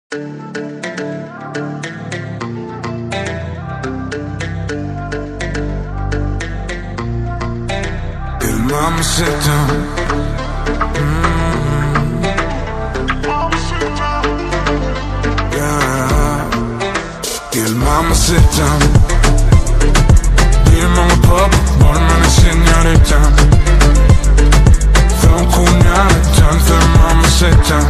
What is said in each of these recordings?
Mama, sit down. Yeah. Gel mama, sit down. Dear mama, papa, buonamane signorita. Fai un pugnale, tanto mama, sit down.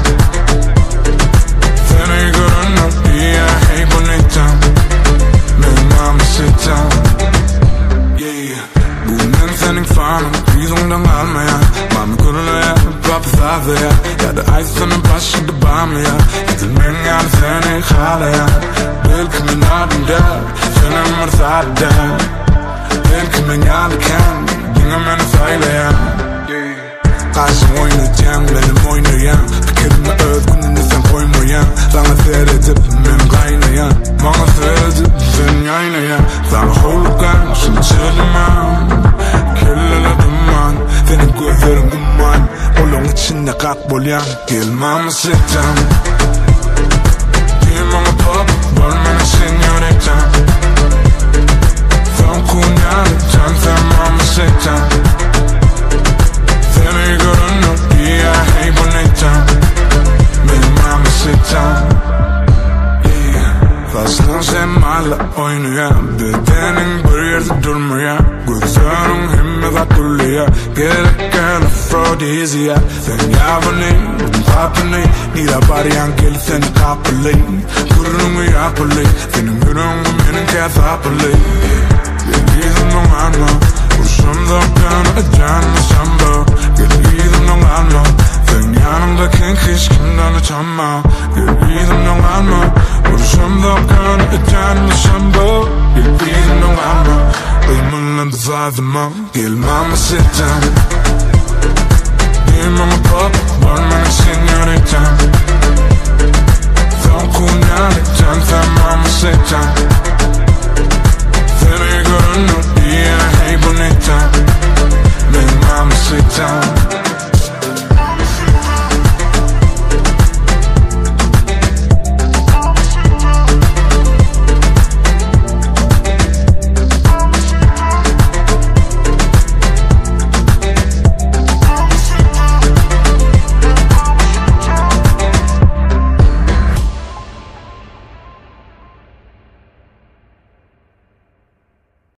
Fai gorona, via, hey bonita. Mama, sit down. Yeah. Bunen senin fanım, yüzünden alma ya. Mami kurula ya, papazada ya. Ya da aysanın başında bağımlı ya. Gidilmen yani seni hala ya. Belki min adımda, senin mırsada. Belki min alırken, yine beni sayla ya. Karşım oynayacağım, benim oynayan. Fikirime özgünlüğünü sen koymayan. Bana seyredip benim kaynayan. Bana seyredip sen yaynayan. Sana hulukan, şimdi çığırmam. Kirlere duman, senin gözlerin duman. Olun içinde kakbolyan. Gel mama, sit down. Dear mama, papa, buonamane signorita. Fai un pugnale, tanto mama, sit down. Seni görünür, via, hey bonita. Benim mama, sit down. Fazla seninle oynuyor. Bedenin bir yerde durmuyor. Gözlerin himmet akıllıya. Gereken afrodizya. Sen yavani, benim papini. Nira bariyan gel seni kapılı. Gururunu yapılı. Senin yüreğin benim kezapılı. Geliyordum anla. Kurşumda kanı canlı samba. Geliyordum anla. Sen yanımdayken hiç kimden utanma. Geliyordum anla. Kurşumda kanı canlı samba. Geliyordum anla. Uyumunla dızazıma. Gel mama, sit down. Dear mama, papa,